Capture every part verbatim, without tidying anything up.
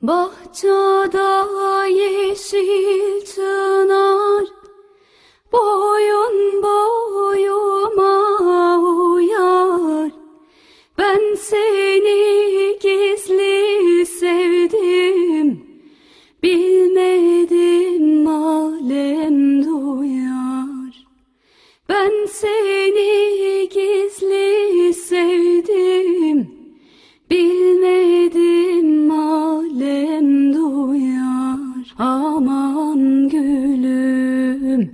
Bahçada yeşil çınar, boyun boyuma uyar. Ben seni gizli sevdim, bilmedim alem duyar. Ben seni gizli sevdim, bilmedim alem duyar. Aman gülüm,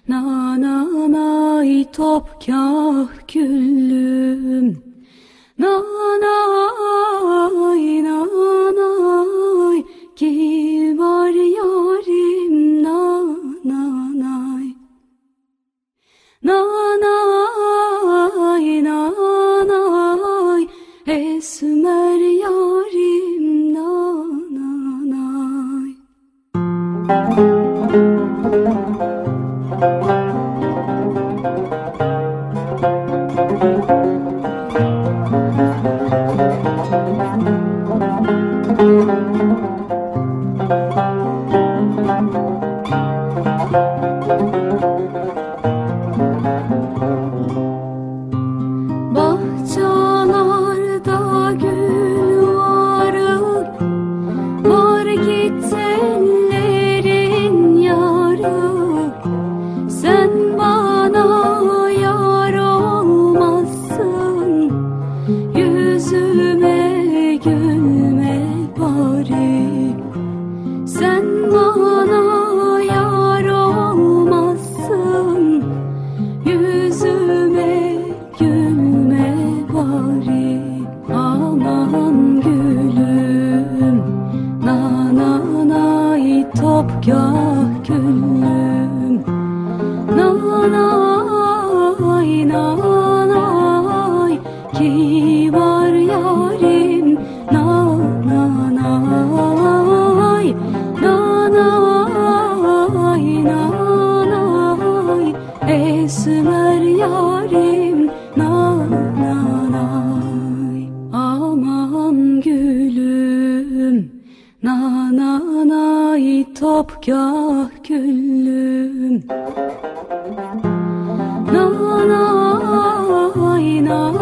nanay topkah güllüm, nanay nanay kibar yarim, nanay nanay nanay esmer yarim, nanay. Bahçalarda gül varır, var gitsenlerin yarı. Sen bana yar olmazsın, yüzüme gülme bari. Sen bana yar olmazsın, yüzüme gülme bari. Aman gülüm, nanay topkah güllüm, nanay nanay kibar yarim, nanay nanay nanay esmer yarim, nanay. Aman gülüm, nanay topkah güllüm, nanay nanay